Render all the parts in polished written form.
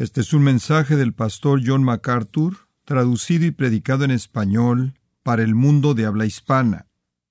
Este es un mensaje del pastor John MacArthur, traducido y predicado en español para el mundo de habla hispana.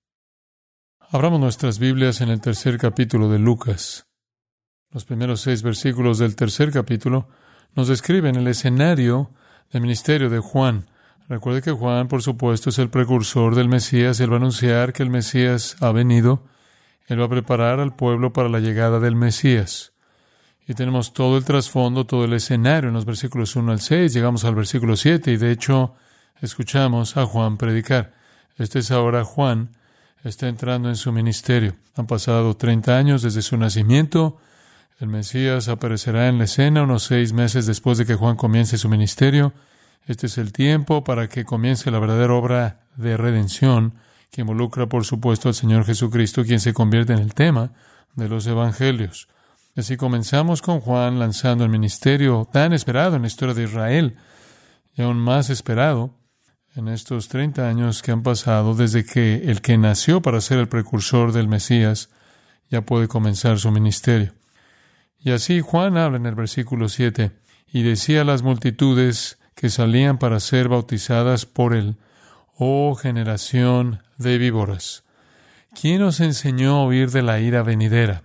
Abramos nuestras Biblias en el tercer capítulo de Lucas. Los primeros 6 versículos del tercer capítulo nos describen el escenario del ministerio de Juan. Recuerde que Juan, por supuesto, es el precursor del Mesías. Él va a anunciar que el Mesías ha venido. Él va a preparar al pueblo para la llegada del Mesías. Y tenemos todo el trasfondo, todo el escenario en los versículos 1 al 6. Llegamos al versículo 7 y, de hecho, escuchamos a Juan predicar. Este es ahora Juan. Está entrando en su ministerio. Han pasado 30 años desde su nacimiento. El Mesías aparecerá en la escena unos 6 meses después de que Juan comience su ministerio. Este es el tiempo para que comience la verdadera obra de redención, que involucra, por supuesto, al Señor Jesucristo, quien se convierte en el tema de los evangelios. Así comenzamos con Juan lanzando el ministerio tan esperado en la historia de Israel, y aún más esperado en estos 30 años que han pasado desde que el que nació para ser el precursor del Mesías ya puede comenzar su ministerio. Y así Juan habla en el versículo 7, y decía a las multitudes que salían para ser bautizadas por él: «Oh generación de víboras, ¿quién os enseñó a huir de la ira venidera?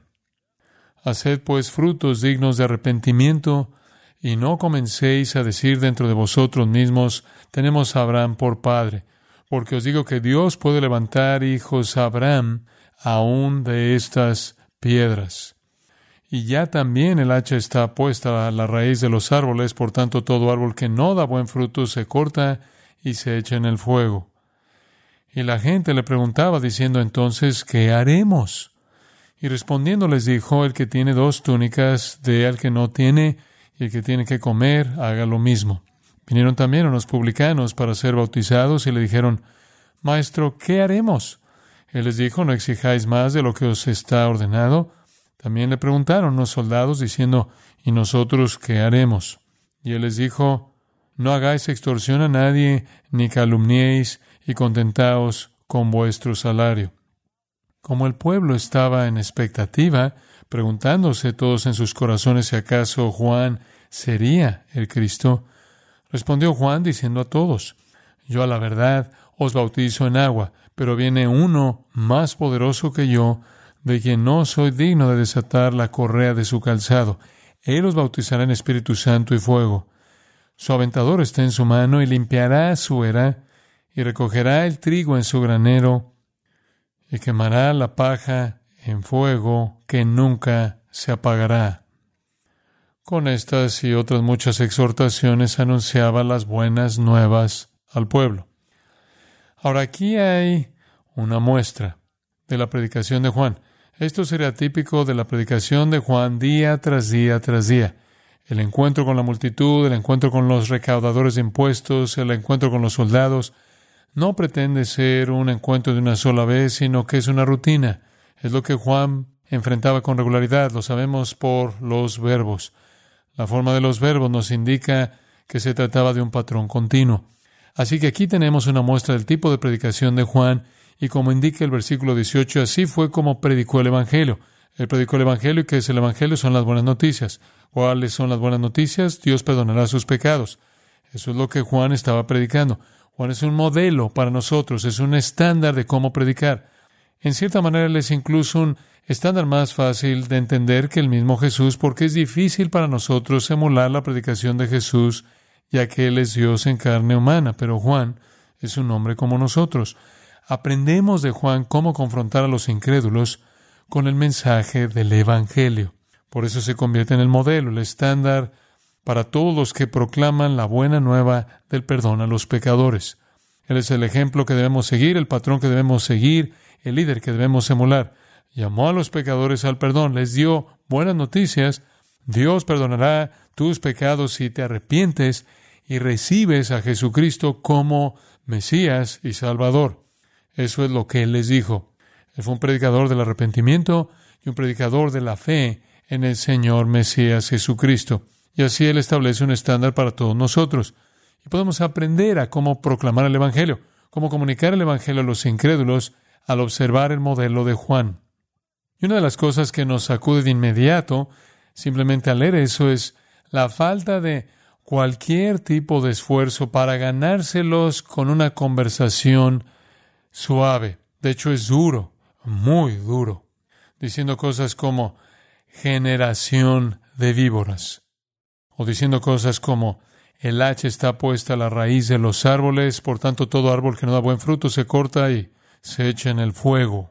Haced pues frutos dignos de arrepentimiento, y no comencéis a decir dentro de vosotros mismos: tenemos a Abraham por padre, porque os digo que Dios puede levantar hijos a Abraham aún de estas piedras. Y ya también el hacha está puesta a la raíz de los árboles, por tanto todo árbol que no da buen fruto se corta y se echa en el fuego». Y la gente le preguntaba diciendo entonces: ¿qué haremos? Y respondiendo les dijo: el que tiene 2 túnicas, dé al que no tiene, y el que tiene que comer, haga lo mismo. Vinieron también unos publicanos para ser bautizados y le dijeron: «Maestro, ¿qué haremos?» Él les dijo: «No exijáis más de lo que os está ordenado». También le preguntaron los soldados diciendo: «¿Y nosotros qué haremos?» Y él les dijo: «No hagáis extorsión a nadie, ni calumniéis, y contentaos con vuestro salario». Como el pueblo estaba en expectativa, preguntándose todos en sus corazones si acaso Juan sería el Cristo, respondió Juan diciendo a todos: «Yo a la verdad os bautizo en agua, pero viene uno más poderoso que yo, de quien no soy digno de desatar la correa de su calzado. Él os bautizará en Espíritu Santo y fuego. Su aventador está en su mano y limpiará su era y recogerá el trigo en su granero y quemará la paja en fuego que nunca se apagará». Con estas y otras muchas exhortaciones anunciaba las buenas nuevas al pueblo. Ahora aquí hay una muestra de la predicación de Juan. Esto sería típico de la predicación de Juan día tras día tras día. El encuentro con la multitud, el encuentro con los recaudadores de impuestos, el encuentro con los soldados, no pretende ser un encuentro de una sola vez, sino que es una rutina. Es lo que Juan enfrentaba con regularidad. Lo sabemos por los verbos. La forma de los verbos nos indica que se trataba de un patrón continuo. Así que aquí tenemos una muestra del tipo de predicación de Juan, y como indica el versículo 18, así fue como predicó el Evangelio. Él predicó el Evangelio. ¿Y qué es el Evangelio? Son las buenas noticias. ¿Cuáles son las buenas noticias? Dios perdonará sus pecados. Eso es lo que Juan estaba predicando. Juan es un modelo para nosotros, es un estándar de cómo predicar. En cierta manera, él es incluso un estándar más fácil de entender que el mismo Jesús, porque es difícil para nosotros emular la predicación de Jesús, ya que Él es Dios en carne humana, pero Juan es un hombre como nosotros. Aprendemos de Juan cómo confrontar a los incrédulos con el mensaje del Evangelio. Por eso se convierte en el modelo, el estándar para todos los que proclaman la buena nueva del perdón a los pecadores. Él es el ejemplo que debemos seguir, el patrón que debemos seguir, el líder que debemos emular. Llamó a los pecadores al perdón, les dio buenas noticias. Dios perdonará tus pecados si te arrepientes y recibes a Jesucristo como Mesías y Salvador. Eso es lo que Él les dijo. Él fue un predicador del arrepentimiento y un predicador de la fe en el Señor Mesías Jesucristo. Y así Él establece un estándar para todos nosotros. Y podemos aprender a cómo proclamar el Evangelio, cómo comunicar el Evangelio a los incrédulos al observar el modelo de Juan. Y una de las cosas que nos sacude de inmediato, simplemente al leer eso, es la falta de cualquier tipo de esfuerzo para ganárselos con una conversación suave. De hecho, es duro, muy duro, diciendo cosas como generación de víboras, o diciendo cosas como el hacha está puesta a la raíz de los árboles, por tanto todo árbol que no da buen fruto se corta y se echa en el fuego.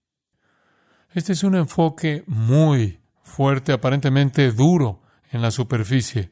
Este es un enfoque muy fuerte, aparentemente duro en la superficie.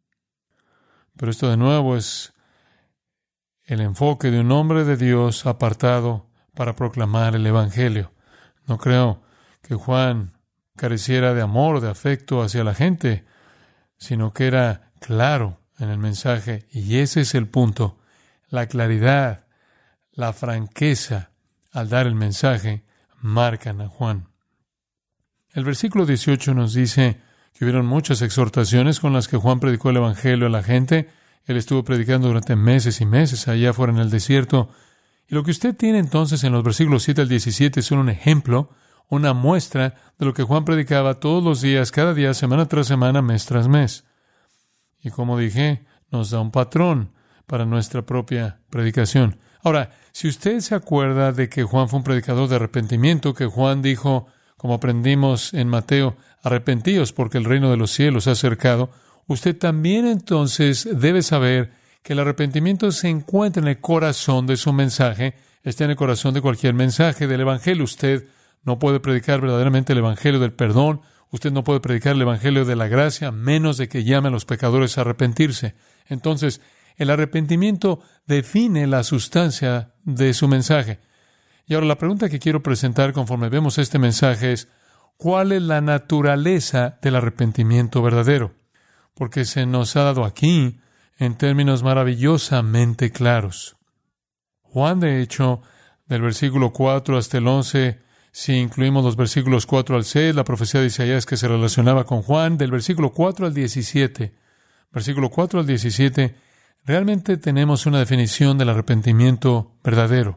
Pero esto de nuevo es el enfoque de un hombre de Dios apartado para proclamar el Evangelio. No creo que Juan careciera de amor o de afecto hacia la gente, sino que era claro en el mensaje. Y ese es el punto. La claridad, la franqueza al dar el mensaje marcan a Juan. El versículo 18 nos dice que hubieron muchas exhortaciones con las que Juan predicó el Evangelio a la gente. Él estuvo predicando durante meses y meses allá afuera en el desierto. Y lo que usted tiene entonces en los versículos 7 al 17 son un ejemplo, una muestra de lo que Juan predicaba todos los días, cada día, semana tras semana, mes tras mes. Y como dije, nos da un patrón para nuestra propia predicación. Ahora, si usted se acuerda de que Juan fue un predicador de arrepentimiento, que Juan dijo, como aprendimos en Mateo, arrepentíos porque el reino de los cielos se ha acercado, usted también entonces debe saber que el arrepentimiento se encuentra en el corazón de su mensaje, está en el corazón de cualquier mensaje del Evangelio. Usted no puede predicar verdaderamente el Evangelio del perdón, usted no puede predicar el Evangelio de la gracia, menos de que llame a los pecadores a arrepentirse. Entonces, el arrepentimiento define la sustancia de su mensaje. Y ahora la pregunta que quiero presentar conforme vemos este mensaje es, ¿cuál es la naturaleza del arrepentimiento verdadero? Porque se nos ha dado aquí en términos maravillosamente claros. Juan, de hecho, del versículo 4 hasta el 11, si incluimos los versículos 4 al 6, la profecía de Isaías que se relacionaba con Juan, del versículo 4 al 17, versículo 4 al 17, realmente tenemos una definición del arrepentimiento verdadero,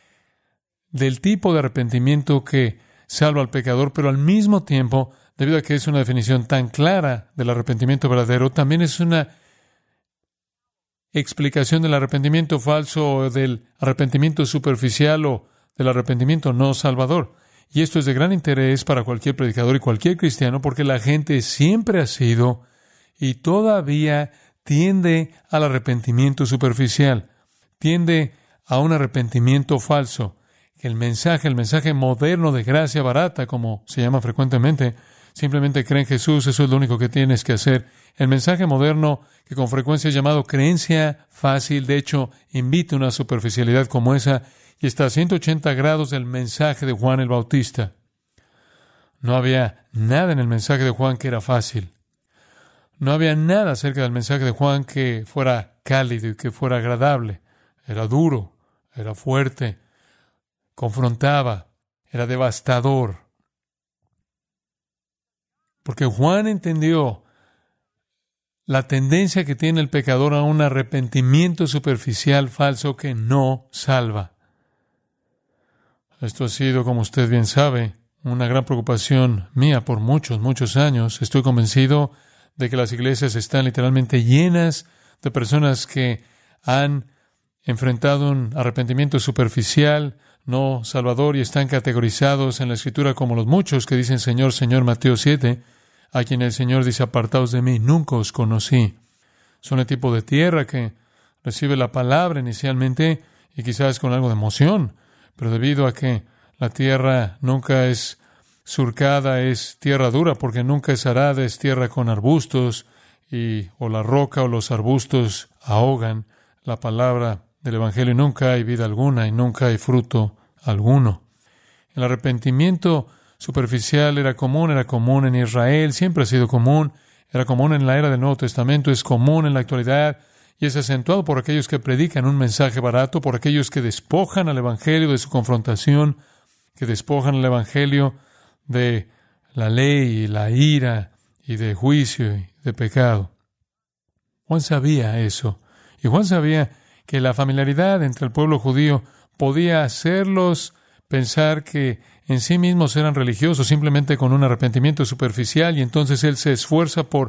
del tipo de arrepentimiento que salva al pecador, pero al mismo tiempo, debido a que es una definición tan clara del arrepentimiento verdadero, también es una explicación del arrepentimiento falso o del arrepentimiento superficial o del arrepentimiento no salvador. Y esto es de gran interés para cualquier predicador y cualquier cristiano porque la gente siempre ha sido y todavía tiende al arrepentimiento superficial, tiende a un arrepentimiento falso. El mensaje moderno de gracia barata, como se llama frecuentemente, simplemente cree en Jesús, eso es lo único que tienes que hacer. El mensaje moderno, que con frecuencia es llamado creencia fácil, de hecho, invita a una superficialidad como esa y está a 180 grados del mensaje de Juan el Bautista. No había nada en el mensaje de Juan que era fácil. No había nada acerca del mensaje de Juan que fuera cálido y que fuera agradable. Era duro, era fuerte, confrontaba, era devastador. Porque Juan entendió la tendencia que tiene el pecador a un arrepentimiento superficial falso que no salva. Esto ha sido, como usted bien sabe, una gran preocupación mía por muchos años. Estoy convencido de que las iglesias están literalmente llenas de personas que han enfrentado un arrepentimiento superficial, no salvador, y están categorizados en la Escritura como los muchos que dicen Señor, Señor, Mateo 7, a quien el Señor dice, apartaos de mí, nunca os conocí. Son el tipo de tierra que recibe la palabra inicialmente y quizás con algo de emoción, pero debido a que la tierra nunca es surcada, es tierra dura, porque nunca es arada, es tierra con arbustos, o la roca o los arbustos ahogan la palabra del Evangelio, y nunca hay vida alguna y nunca hay fruto alguno. El arrepentimiento superficial era común en Israel, siempre ha sido común, era común en la era del Nuevo Testamento, es común en la actualidad, y es acentuado por aquellos que predican un mensaje barato, por aquellos que despojan al Evangelio de su confrontación, que despojan al Evangelio de la ley y la ira y de juicio y de pecado. Juan sabía eso, y Juan sabía que la familiaridad entre el pueblo judío podía hacerlos pensar que en sí mismos eran religiosos simplemente con un arrepentimiento superficial, y entonces él se esfuerza por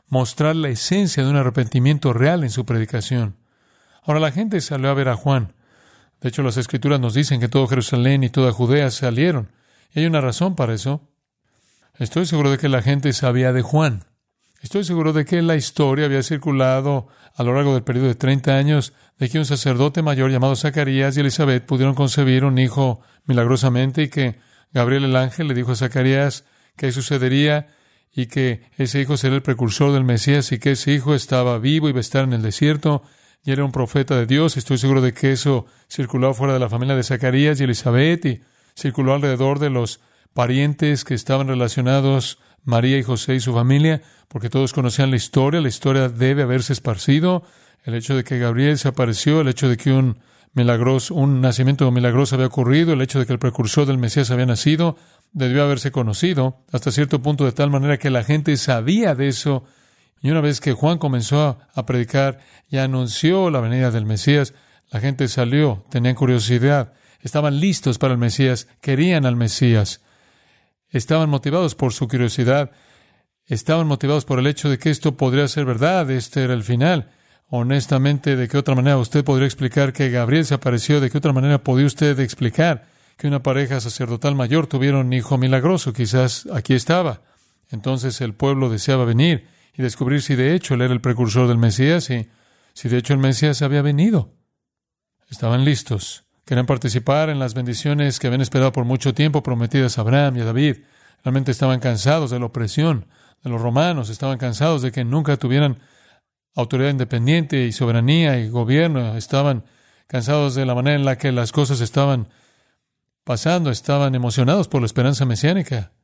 mostrar la esencia de un arrepentimiento real en su predicación. Ahora la gente salió a ver a Juan. De hecho, las Escrituras nos dicen que todo Jerusalén y toda Judea salieron. Y hay una razón para eso. Estoy seguro de que la gente sabía de Juan. Estoy seguro de que la historia había circulado a lo largo del periodo de 30 años de que un sacerdote mayor llamado Zacarías y Elizabeth pudieron concebir un hijo milagrosamente y que Gabriel el ángel le dijo a Zacarías que sucedería y que ese hijo sería el precursor del Mesías y que ese hijo estaba vivo y iba a estar en el desierto y era un profeta de Dios. Estoy seguro de que eso circuló fuera de la familia de Zacarías y Elizabeth y circuló alrededor de los parientes que estaban relacionados, María y José y su familia, porque todos conocían la historia debe haberse esparcido, el hecho de que Gabriel se apareció, el hecho de que un nacimiento milagroso había ocurrido, el hecho de que el precursor del Mesías había nacido, debió haberse conocido hasta cierto punto de tal manera que la gente sabía de eso. Y una vez que Juan comenzó a predicar y anunció la venida del Mesías, la gente salió, tenían curiosidad, estaban listos para el Mesías, querían al Mesías. Estaban motivados por su curiosidad, estaban motivados por el hecho de que esto podría ser verdad, este era el final. Honestamente, ¿de qué otra manera usted podría explicar que Gabriel se apareció? ¿De qué otra manera podría usted explicar que una pareja sacerdotal mayor tuviera un hijo milagroso? Quizás aquí estaba. Entonces el pueblo deseaba venir y descubrir si de hecho él era el precursor del Mesías y si de hecho el Mesías había venido. Estaban listos. Querían participar en las bendiciones que habían esperado por mucho tiempo prometidas a Abraham y a David. Realmente estaban cansados de la opresión de los romanos. Estaban cansados de que nunca tuvieran autoridad independiente y soberanía y gobierno. Estaban cansados de la manera en la que las cosas estaban pasando. Estaban emocionados por la esperanza mesiánica.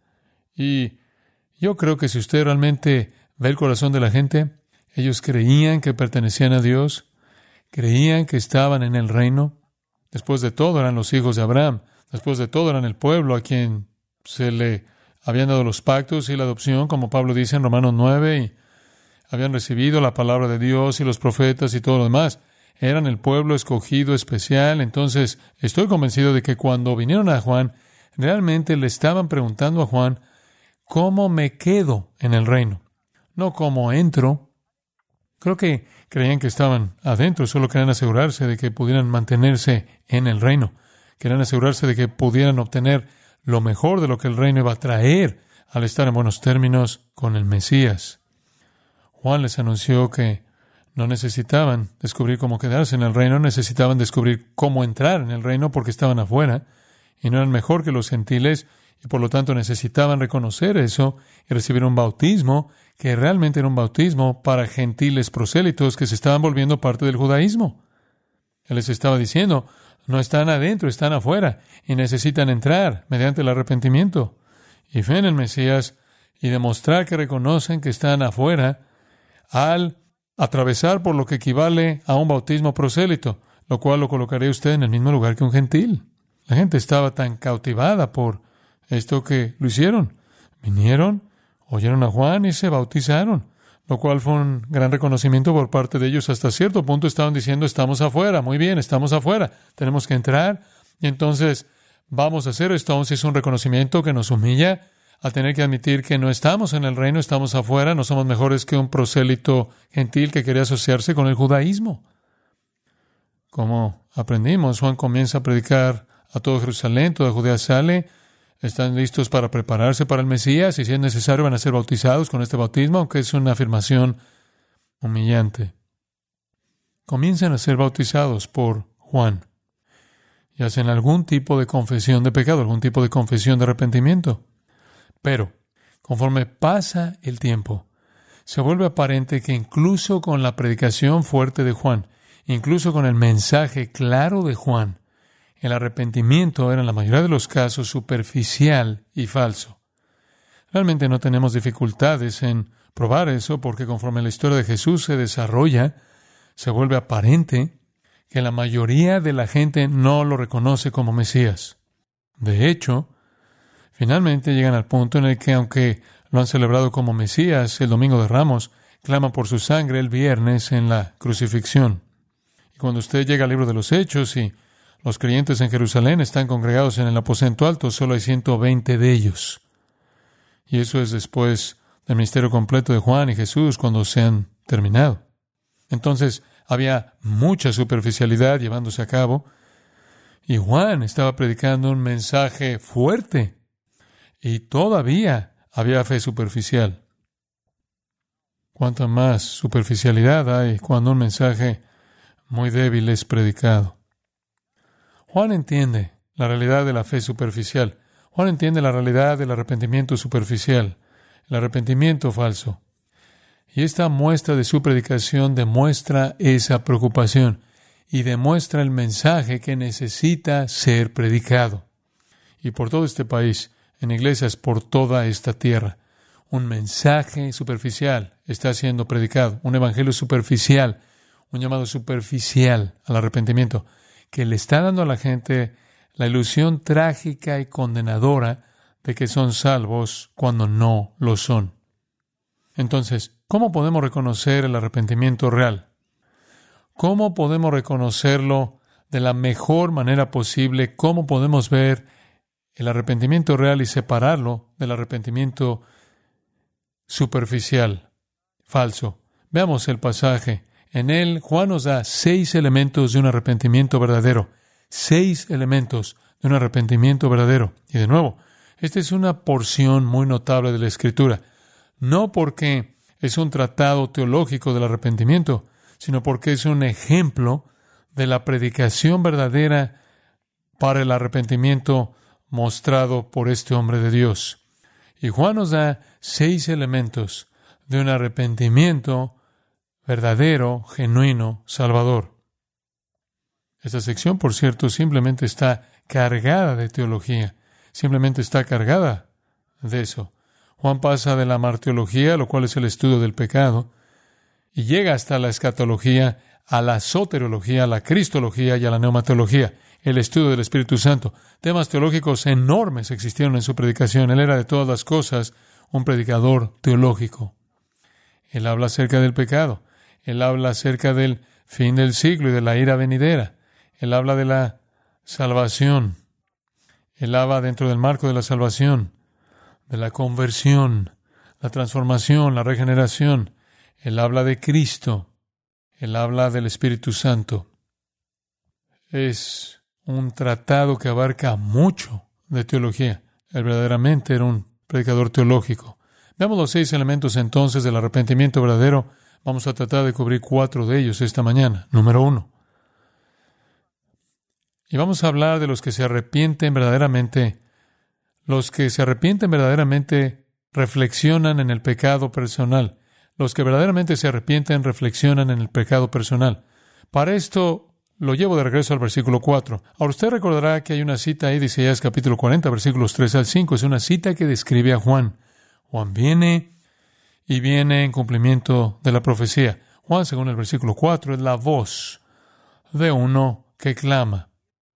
Y yo creo que si usted realmente ve el corazón de la gente, ellos creían que pertenecían a Dios, creían que estaban en el reino. Después de todo eran los hijos de Abraham. Después de todo eran el pueblo a quien se le habían dado los pactos y la adopción, como Pablo dice en Romanos 9, y habían recibido la palabra de Dios y los profetas y todo lo demás. Eran el pueblo escogido especial. Entonces, estoy convencido de que cuando vinieron a Juan, realmente le estaban preguntando a Juan, ¿cómo me quedo en el reino? No cómo entro. Creo que creían que estaban adentro, solo querían asegurarse de que pudieran mantenerse en el reino. Querían asegurarse de que pudieran obtener lo mejor de lo que el reino iba a traer al estar en buenos términos con el Mesías. Juan les anunció que no necesitaban descubrir cómo quedarse en el reino, necesitaban descubrir cómo entrar en el reino porque estaban afuera y no eran mejor que los gentiles y por lo tanto necesitaban reconocer eso y recibir un bautismo que realmente era un bautismo para gentiles prosélitos que se estaban volviendo parte del judaísmo. Él les estaba diciendo, no están adentro, están afuera y necesitan entrar mediante el arrepentimiento y fe en el Mesías y demostrar que reconocen que están afuera al atravesar por lo que equivale a un bautismo prosélito, lo cual lo colocaría usted en el mismo lugar que un gentil. La gente estaba tan cautivada por esto que lo hicieron. Vinieron, oyeron a Juan y se bautizaron, lo cual fue un gran reconocimiento por parte de ellos. Hasta cierto punto estaban diciendo, estamos afuera, muy bien, estamos afuera, tenemos que entrar, y entonces vamos a hacer esto. Aún si es un reconocimiento que nos humilla al tener que admitir que no estamos en el reino, estamos afuera, no somos mejores que un prosélito gentil que quería asociarse con el judaísmo. Como aprendimos, Juan comienza a predicar a todo Jerusalén, toda Judea sale, están listos para prepararse para el Mesías y si es necesario van a ser bautizados con este bautismo, aunque es una afirmación humillante. Comienzan a ser bautizados por Juan y hacen algún tipo de confesión de pecado, algún tipo de confesión de arrepentimiento. Pero, conforme pasa el tiempo, se vuelve aparente que incluso con la predicación fuerte de Juan, incluso con el mensaje claro de Juan, el arrepentimiento era en la mayoría de los casos superficial y falso. Realmente no tenemos dificultades en probar eso porque conforme la historia de Jesús se desarrolla, se vuelve aparente que la mayoría de la gente no lo reconoce como Mesías. De hecho, finalmente llegan al punto en el que, aunque lo han celebrado como Mesías el Domingo de Ramos, claman por su sangre el viernes en la crucifixión. Y cuando usted llega al libro de los Hechos y los creyentes en Jerusalén están congregados en el aposento alto, solo hay 120 de ellos. Y eso es después del ministerio completo de Juan y Jesús cuando se han terminado. Entonces, había mucha superficialidad llevándose a cabo, y Juan estaba predicando un mensaje fuerte, y todavía había fe superficial. Cuánta más superficialidad hay cuando un mensaje muy débil es predicado. Juan entiende la realidad de la fe superficial. Juan entiende la realidad del arrepentimiento superficial, el arrepentimiento falso. Y esta muestra de su predicación demuestra esa preocupación y demuestra el mensaje que necesita ser predicado. Y por todo este país, en iglesias por toda esta tierra, un mensaje superficial está siendo predicado, un evangelio superficial, un llamado superficial al arrepentimiento, que le está dando a la gente la ilusión trágica y condenadora de que son salvos cuando no lo son. Entonces, ¿cómo podemos reconocer el arrepentimiento real? ¿Cómo podemos reconocerlo de la mejor manera posible? ¿Cómo podemos ver el arrepentimiento real y separarlo del arrepentimiento superficial, falso? Veamos el pasaje. En él, Juan nos da 6 elementos de un arrepentimiento verdadero. 6 elementos de un arrepentimiento verdadero. Y de nuevo, esta es una porción muy notable de la Escritura. No porque es un tratado teológico del arrepentimiento, sino porque es un ejemplo de la predicación verdadera para el arrepentimiento mostrado por este hombre de Dios. Y Juan nos da 6 elementos de un arrepentimiento verdadero, genuino, salvador. Esta sección, por cierto, simplemente está cargada de teología. Simplemente está cargada de eso. Juan pasa de la martiología, lo cual es el estudio del pecado, y llega hasta la escatología, a la soteriología, a la cristología y a la pneumatología, el estudio del Espíritu Santo. Temas teológicos enormes existieron en su predicación. Él era de todas las cosas un predicador teológico. Él habla acerca del pecado. Él habla acerca del fin del siglo y de la ira venidera. Él habla de la salvación. Él habla dentro del marco de la salvación, de la conversión, la transformación, la regeneración. Él habla de Cristo. Él habla del Espíritu Santo. Es un tratado que abarca mucho de teología. Él verdaderamente era un predicador teológico. Veamos los 6 elementos entonces del arrepentimiento verdadero. Vamos a tratar de cubrir 4 de ellos esta mañana. Número 1. Y vamos a hablar de los que se arrepienten verdaderamente. Los que se arrepienten verdaderamente reflexionan en el pecado personal. Los que verdaderamente se arrepienten reflexionan en el pecado personal. Para esto lo llevo de regreso al versículo 4. Ahora usted recordará que hay una cita ahí de Isaías capítulo 40, versículos 3 al 5. Es una cita que describe a Juan. Juan viene y viene en cumplimiento de la profecía. Juan, según el versículo 4, es la voz de uno que clama.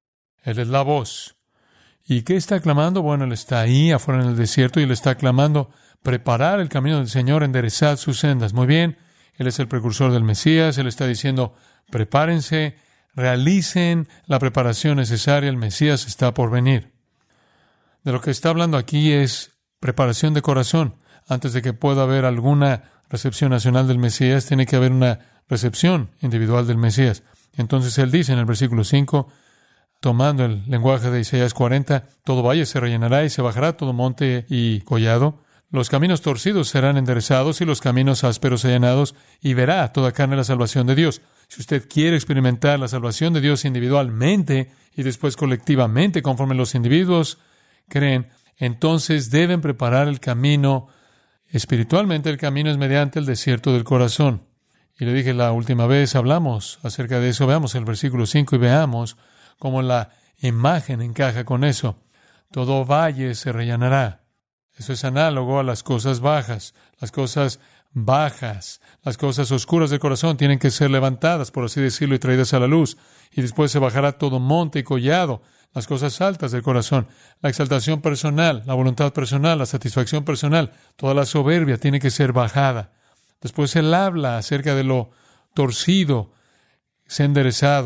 Él es la voz. ¿Y qué está clamando? Bueno, él está ahí afuera en el desierto y él está clamando: preparar el camino del Señor, enderezad sus sendas. Muy bien, él es el precursor del Mesías. Él está diciendo: prepárense, realicen la preparación necesaria. El Mesías está por venir. De lo que está hablando aquí es preparación de corazón. Antes de que pueda haber alguna recepción nacional del Mesías, tiene que haber una recepción individual del Mesías. Entonces él dice en el versículo 5, tomando el lenguaje de Isaías 40, todo valle se rellenará y se bajará todo monte y collado. Los caminos torcidos serán enderezados y los caminos ásperos allanados, y verá toda carne la salvación de Dios. Si usted quiere experimentar la salvación de Dios individualmente y después colectivamente conforme los individuos creen, entonces deben preparar el camino. Espiritualmente el camino es mediante el desierto del corazón. Y le dije la última vez, hablamos acerca de eso. Veamos el versículo 5 y veamos cómo la imagen encaja con eso. Todo valle se rellenará. Eso es análogo a las cosas bajas. Las cosas bajas, las cosas oscuras del corazón tienen que ser levantadas, por así decirlo, y traídas a la luz. Y después se bajará todo monte y collado. Las cosas altas del corazón, la exaltación personal, la voluntad personal, la satisfacción personal, toda la soberbia tiene que ser bajada. Después él habla acerca de lo torcido, se ha enderezado.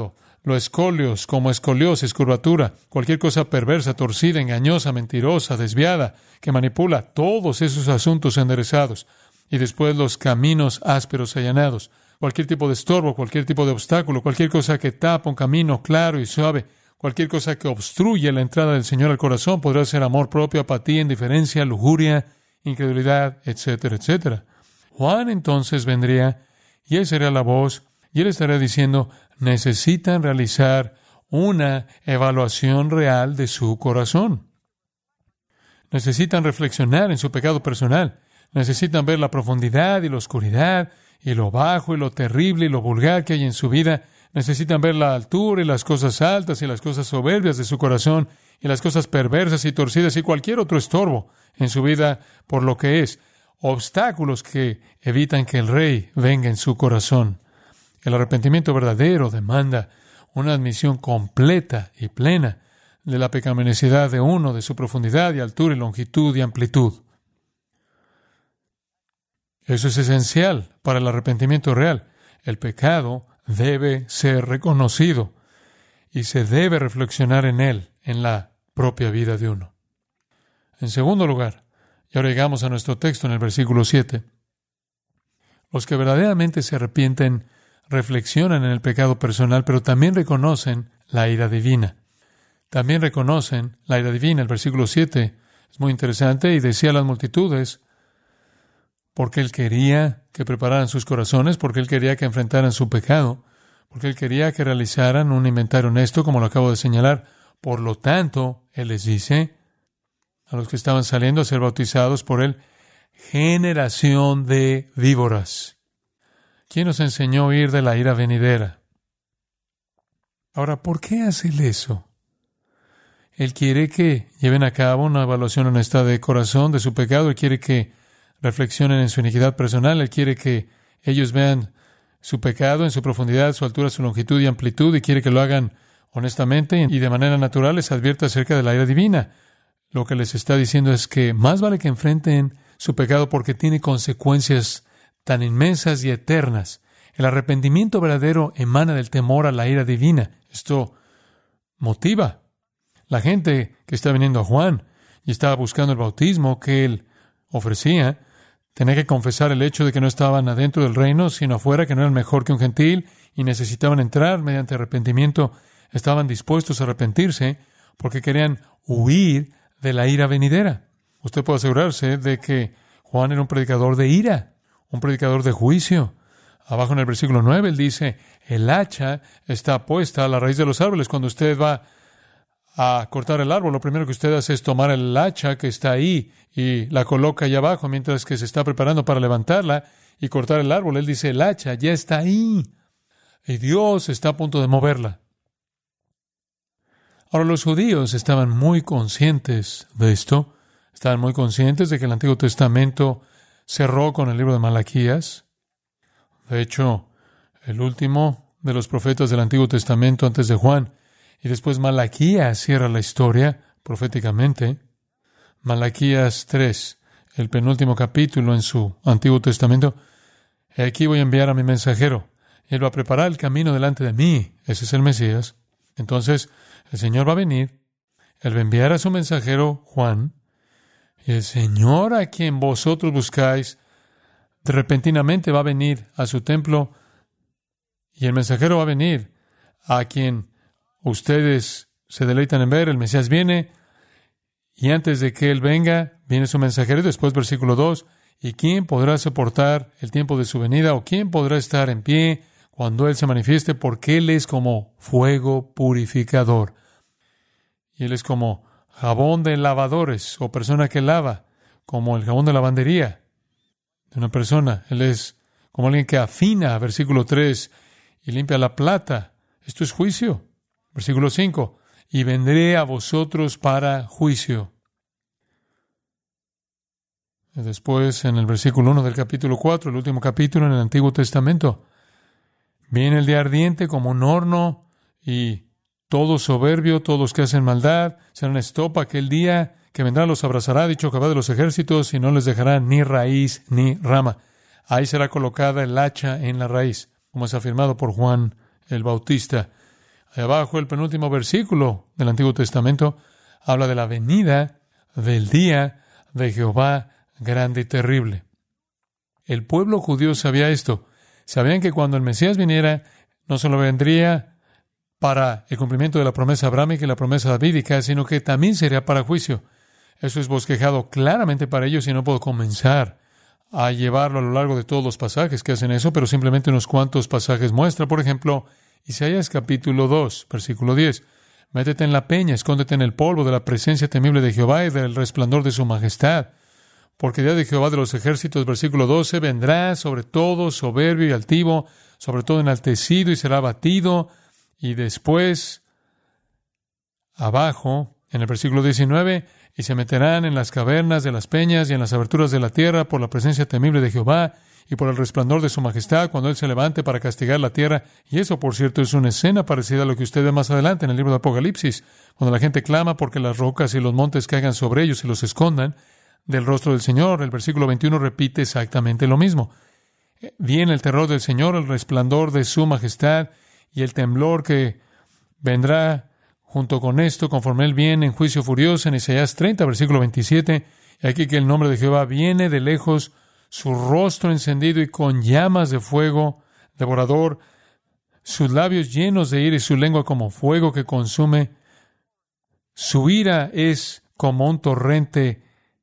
lo escolios como escoliosis, curvatura, cualquier cosa perversa, torcida, engañosa, mentirosa, desviada, que manipula todos esos asuntos enderezados. Y después los caminos ásperos allanados. Cualquier tipo de estorbo, cualquier tipo de obstáculo, cualquier cosa que tapa un camino claro y suave, cualquier cosa que obstruye la entrada del Señor al corazón, podrá ser amor propio, apatía, indiferencia, lujuria, incredulidad, etcétera, etcétera. Juan entonces vendría y él sería la voz y él estaría diciendo, necesitan realizar una evaluación real de su corazón. Necesitan reflexionar en su pecado personal. Necesitan ver la profundidad y la oscuridad y lo bajo y lo terrible y lo vulgar que hay en su vida. Necesitan ver la altura y las cosas altas y las cosas soberbias de su corazón y las cosas perversas y torcidas y cualquier otro estorbo en su vida por lo que es. Obstáculos que evitan que el Rey venga en su corazón. El arrepentimiento verdadero demanda una admisión completa y plena de la pecaminosidad de uno, de su profundidad y altura y longitud y amplitud. Eso es esencial para el arrepentimiento real. El pecado debe ser reconocido y se debe reflexionar en él, en la propia vida de uno. En segundo lugar, y ahora llegamos a nuestro texto en el versículo 7, los que verdaderamente se arrepienten reflexionan en el pecado personal, pero también reconocen la ira divina. También reconocen la ira divina. El versículo 7 es muy interesante y decía a las multitudes, porque Él quería que prepararan sus corazones, porque Él quería que enfrentaran su pecado, porque Él quería que realizaran un inventario honesto, como lo acabo de señalar. Por lo tanto, Él les dice a los que estaban saliendo a ser bautizados por Él, generación de víboras. ¿Quién nos enseñó a huir de la ira venidera? Ahora, ¿por qué hace Él eso? Él quiere que lleven a cabo una evaluación honesta de corazón, de su pecado. Él quiere que reflexionen en su iniquidad personal. Él quiere que ellos vean su pecado en su profundidad, su altura, su longitud y amplitud, y quiere que lo hagan honestamente y de manera natural. Les advierte acerca de la ira divina. Lo que les está diciendo es que más vale que enfrenten su pecado porque tiene consecuencias tan inmensas y eternas. El arrepentimiento verdadero emana del temor a la ira divina. Esto motiva. La gente que está viniendo a Juan y estaba buscando el bautismo que él ofrecía, tenía que confesar el hecho de que no estaban adentro del reino, sino afuera, que no eran mejor que un gentil y necesitaban entrar mediante arrepentimiento. Estaban dispuestos a arrepentirse porque querían huir de la ira venidera. Usted puede asegurarse de que Juan era un predicador de ira, un predicador de juicio. Abajo en el versículo 9, él dice, el hacha está puesta a la raíz de los árboles. Cuando usted va a cortar el árbol, lo primero que usted hace es tomar el hacha que está ahí y la coloca allá abajo mientras que se está preparando para levantarla y cortar el árbol. Él dice, el hacha ya está ahí y Dios está a punto de moverla. Ahora, los judíos estaban muy conscientes de esto. Estaban muy conscientes de que el Antiguo Testamento cerró con el libro de Malaquías. De hecho, el último de los profetas del Antiguo Testamento antes de Juan. Y después Malaquías cierra la historia proféticamente. Malaquías 3, el penúltimo capítulo en su Antiguo Testamento. Aquí voy a enviar a mi mensajero. Él va a preparar el camino delante de mí. Ese es el Mesías. Entonces, el Señor va a venir. Él va a enviar a su mensajero Juan. Y el Señor a quien vosotros buscáis, repentinamente va a venir a su templo. Y el mensajero va a venir a quien ustedes se deleitan en ver. El Mesías viene. Y antes de que Él venga, viene su mensajero. Y después, versículo 2. ¿Y quién podrá soportar el tiempo de su venida? ¿O quién podrá estar en pie cuando Él se manifieste? Porque Él es como fuego purificador. Y Él es como jabón de lavadores o persona que lava, como el jabón de lavandería de una persona. Él es como alguien que afina, versículo 3, y limpia la plata. Esto es juicio. Versículo 5, y vendré a vosotros para juicio. Y después, en el versículo 1 del capítulo 4, el último capítulo en el Antiguo Testamento, viene el día ardiente como un horno, y todo soberbio, todos los que hacen maldad, serán estopa. Aquel día que vendrá los abrazará, dicho Jehová de los ejércitos, y no les dejará ni raíz ni rama. Ahí será colocada el hacha en la raíz, como es afirmado por Juan el Bautista. Ahí abajo, el penúltimo versículo del Antiguo Testamento habla de la venida del día de Jehová grande y terrible. El pueblo judío sabía esto. Sabían que cuando el Mesías viniera, no solo vendría para el cumplimiento de la promesa abrámica y la promesa davídica, sino que también sería para juicio. Eso es bosquejado claramente para ellos y no puedo comenzar a llevarlo a lo largo de todos los pasajes que hacen eso, pero simplemente unos cuantos pasajes muestra. Por ejemplo, Isaías capítulo 2, versículo 10. Métete en la peña, escóndete en el polvo de la presencia temible de Jehová y del resplandor de su majestad. Porque el día de Jehová de los ejércitos, versículo 12, vendrá sobre todo soberbio y altivo, sobre todo enaltecido y será abatido. Y después, abajo, en el versículo 19, y se meterán en las cavernas de las peñas y en las aberturas de la tierra por la presencia temible de Jehová y por el resplandor de su majestad cuando Él se levante para castigar la tierra. Y eso, por cierto, es una escena parecida a lo que usted ve más adelante en el libro de Apocalipsis, cuando la gente clama porque las rocas y los montes caigan sobre ellos y los escondan del rostro del Señor. El versículo 21 repite exactamente lo mismo. Viene el terror del Señor, el resplandor de su majestad y el temblor que vendrá junto con esto, conforme Él viene en juicio furioso, en Isaías 30, versículo 27, y aquí que el nombre de Jehová viene de lejos, su rostro encendido y con llamas de fuego devorador, sus labios llenos de ira y su lengua como fuego que consume. Su ira es como un torrente.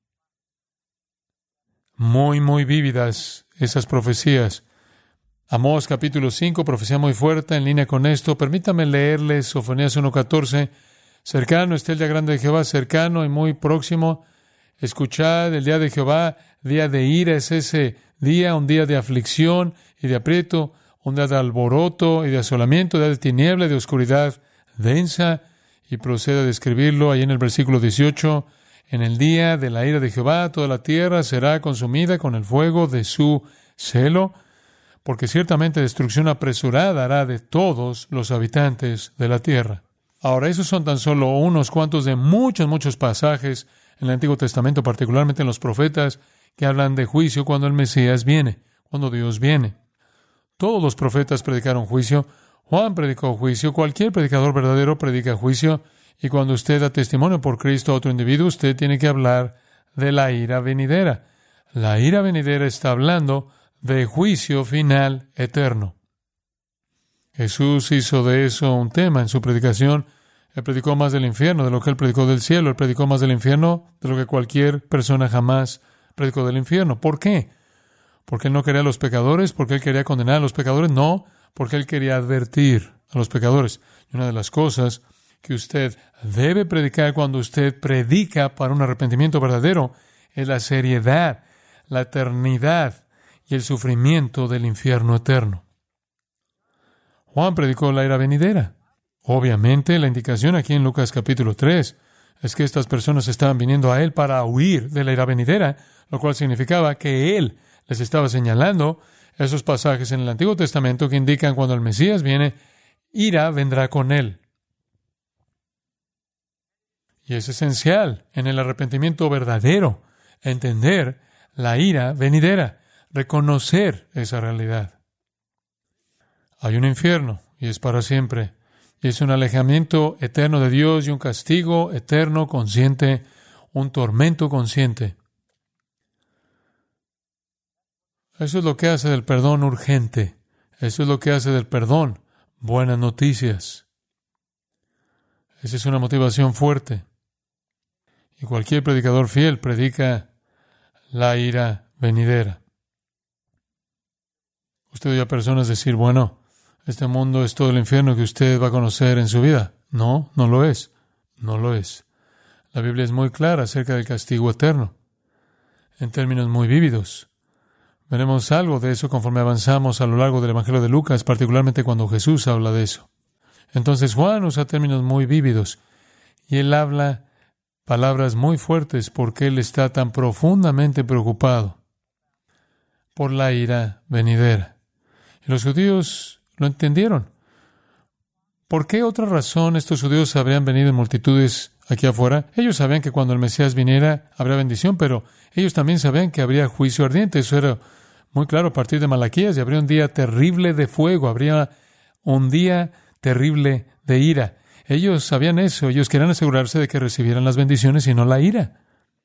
Muy, muy vívidas esas profecías. Amós capítulo 5, profecía muy fuerte en línea con esto. Permítame leerles Sofonías 1:14. Cercano está el día grande de Jehová, cercano y muy próximo. Escuchad el día de Jehová, día de ira es ese día, un día de aflicción y de aprieto, un día de alboroto y de asolamiento, día de tiniebla y de oscuridad densa. Y procede a describirlo ahí en el versículo 18. En el día de la ira de Jehová, toda la tierra será consumida con el fuego de su celo, porque ciertamente destrucción apresurada hará de todos los habitantes de la tierra. Ahora, esos son tan solo unos cuantos de muchos pasajes en el Antiguo Testamento, particularmente en los profetas, que hablan de juicio cuando el Mesías viene, cuando Dios viene. Todos los profetas predicaron juicio. Juan predicó juicio. Cualquier predicador verdadero predica juicio. Y cuando usted da testimonio por Cristo a otro individuo, usted tiene que hablar de la ira venidera. La ira venidera está hablando de juicio final eterno. Jesús hizo de eso un tema en su predicación. Él predicó más del infierno de lo que Él predicó del cielo. Él predicó más del infierno de lo que cualquier persona jamás predicó del infierno. ¿Por qué? ¿Porque Él no quería a los pecadores? ¿Porque Él quería condenar a los pecadores? No, porque Él quería advertir a los pecadores. Y una de las cosas que usted debe predicar cuando usted predica para un arrepentimiento verdadero es la seriedad, la eternidad y el sufrimiento del infierno eterno. Juan predicó la ira venidera. Obviamente, la indicación aquí en Lucas capítulo 3 es que estas personas estaban viniendo a Él para huir de la ira venidera, lo cual significaba que Él les estaba señalando esos pasajes en el Antiguo Testamento que indican cuando el Mesías viene, ira vendrá con Él. Y es esencial en el arrepentimiento verdadero entender la ira venidera, reconocer esa realidad. Hay un infierno y es para siempre. Y es un alejamiento eterno de Dios y un castigo eterno consciente, un tormento consciente. Eso es lo que hace del perdón urgente. Eso es lo que hace del perdón buenas noticias. Esa es una motivación fuerte. Y cualquier predicador fiel predica la ira venidera. Usted oye a personas decir, bueno, este mundo es todo el infierno que usted va a conocer en su vida. No, no lo es. No lo es. La Biblia es muy clara acerca del castigo eterno, en términos muy vívidos. Veremos algo de eso conforme avanzamos a lo largo del Evangelio de Lucas, particularmente cuando Jesús habla de eso. Entonces Juan usa términos muy vívidos y él habla palabras muy fuertes porque él está tan profundamente preocupado por la ira venidera. Y los judíos lo entendieron. ¿Por qué otra razón estos judíos habrían venido en multitudes aquí afuera? Ellos sabían que cuando el Mesías viniera habría bendición, pero ellos también sabían que habría juicio ardiente. Eso era muy claro a partir de Malaquías, y habría un día terrible de fuego, habría un día terrible de ira. Ellos sabían eso. Ellos querían asegurarse de que recibieran las bendiciones y no la ira.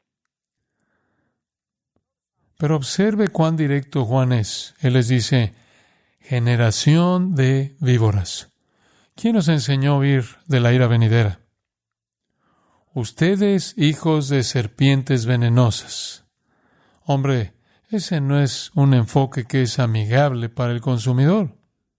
Pero observe cuán directo Juan es. Él les dice, generación de víboras. ¿Quién nos enseñó a huir de la ira venidera? Ustedes, hijos de serpientes venenosas. Hombre, ese no es un enfoque que es amigable para el consumidor.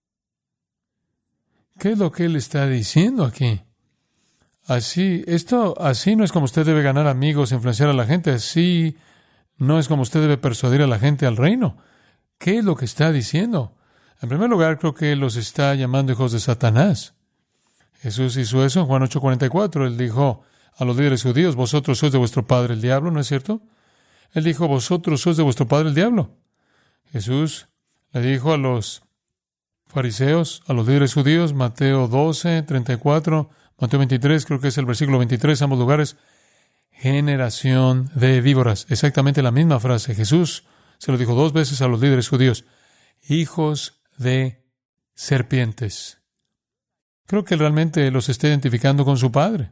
¿Qué es lo que él está diciendo aquí? Así no es como usted debe ganar amigos, influenciar a la gente. Así no es como usted debe persuadir a la gente al reino. ¿Qué es lo que está diciendo? En primer lugar, creo que él los está llamando hijos de Satanás. Jesús hizo eso en Juan 8:44. Él dijo a los líderes judíos, vosotros sois de vuestro padre el diablo, ¿no es cierto? Él dijo, vosotros sois de vuestro padre el diablo. Jesús le dijo a los fariseos, a los líderes judíos, Mateo 12:34, Mateo 23, creo que es el versículo 23, ambos lugares, generación de víboras. Exactamente la misma frase. Jesús se lo dijo 2 veces a los líderes judíos, hijos de serpientes. Creo que él realmente los está identificando con su padre.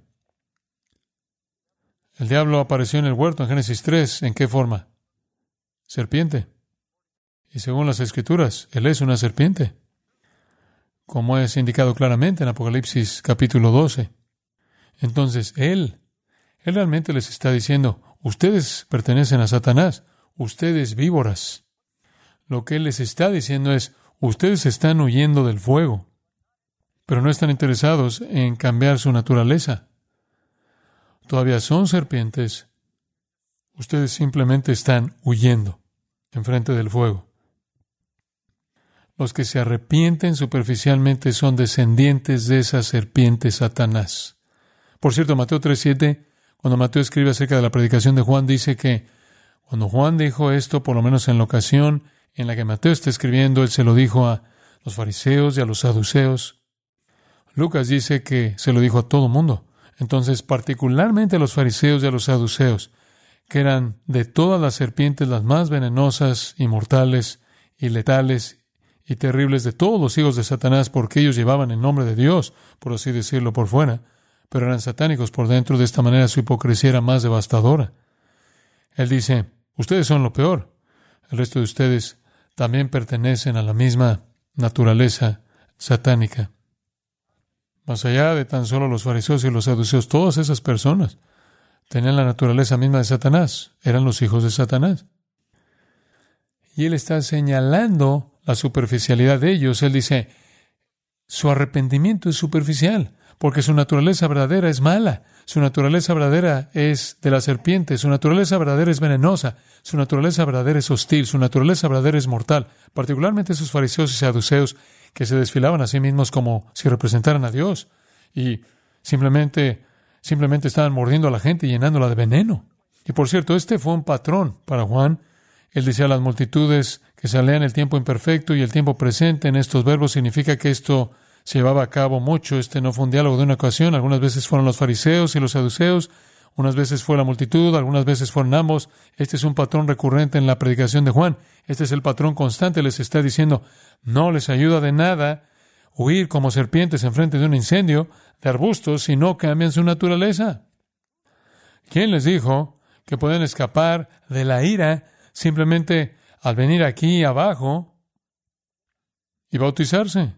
El diablo apareció en el huerto en Génesis 3. ¿En qué forma? Serpiente. Y según las Escrituras, él es una serpiente, como es indicado claramente en Apocalipsis capítulo 12. Entonces, él realmente les está diciendo, ustedes pertenecen a Satanás, ustedes víboras. Lo que él les está diciendo es, ustedes están huyendo del fuego, pero no están interesados en cambiar su naturaleza. Todavía son serpientes. Ustedes simplemente están huyendo enfrente del fuego. Los que se arrepienten superficialmente son descendientes de esa serpiente Satanás. Por cierto, Mateo 3:7, cuando Mateo escribe acerca de la predicación de Juan, dice que cuando Juan dijo esto, por lo menos en la ocasión en la que Mateo está escribiendo, él se lo dijo a los fariseos y a los saduceos. Lucas dice que se lo dijo a todo mundo. Entonces, particularmente a los fariseos y a los saduceos, que eran de todas las serpientes las más venenosas y mortales y letales y terribles de todos los hijos de Satanás, porque ellos llevaban el nombre de Dios, por así decirlo, por fuera, pero eran satánicos por dentro. De esta manera su hipocresía era más devastadora. Él dice, ustedes son lo peor. El resto de ustedes también pertenecen a la misma naturaleza satánica. Más allá de tan solo los fariseos y los saduceos, todas esas personas tenían la naturaleza misma de Satanás. Eran los hijos de Satanás. Y él está señalando la superficialidad de ellos. Él dice, su arrepentimiento es superficial, porque su naturaleza verdadera es mala. Su naturaleza verdadera es de la serpiente. Su naturaleza verdadera es venenosa. Su naturaleza verdadera es hostil. Su naturaleza verdadera es mortal. Particularmente esos fariseos y saduceos que se desfilaban a sí mismos como si representaran a Dios y simplemente estaban mordiendo a la gente y llenándola de veneno. Y por cierto, este fue un patrón para Juan. Él decía a las multitudes que se lean el tiempo imperfecto y el tiempo presente en estos verbos significa que esto se llevaba a cabo mucho. Este no fue un diálogo de una ocasión. Algunas veces fueron los fariseos y los saduceos, unas veces fue la multitud, algunas veces fueron ambos. Este es un patrón recurrente en la predicación de Juan. Este es el patrón constante. Les está diciendo, no les ayuda de nada huir como serpientes enfrente de un incendio de arbustos si no cambian su naturaleza. ¿Quién les dijo que pueden escapar de la ira simplemente al venir aquí abajo y bautizarse?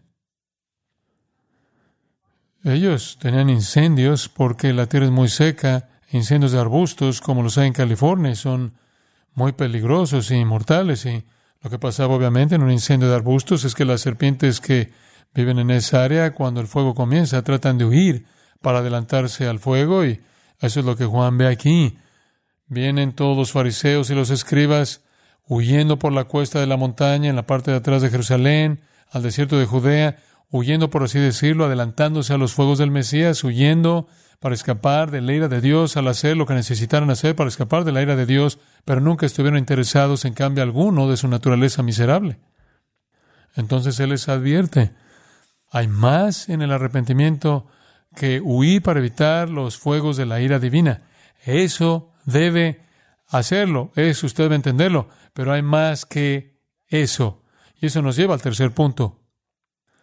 Ellos tenían incendios porque la tierra es muy seca. Incendios de arbustos, como los hay en California, son muy peligrosos y mortales. Y lo que pasaba, obviamente, en un incendio de arbustos es que las serpientes que viven en esa área, cuando el fuego comienza, tratan de huir para adelantarse al fuego. Y eso es lo que Juan ve aquí. Vienen todos los fariseos y los escribas huyendo por la cuesta de la montaña, en la parte de atrás de Jerusalén, al desierto de Judea, huyendo, por así decirlo, adelantándose a los fuegos del Mesías, huyendo para escapar de la ira de Dios al hacer lo que necesitaron hacer para escapar de la ira de Dios, pero nunca estuvieron interesados en cambio alguno de su naturaleza miserable. Entonces Él les advierte, hay más en el arrepentimiento que huir para evitar los fuegos de la ira divina. Eso debe hacerlo, eso usted debe entenderlo, pero hay más que eso. Y eso nos lleva al tercer punto.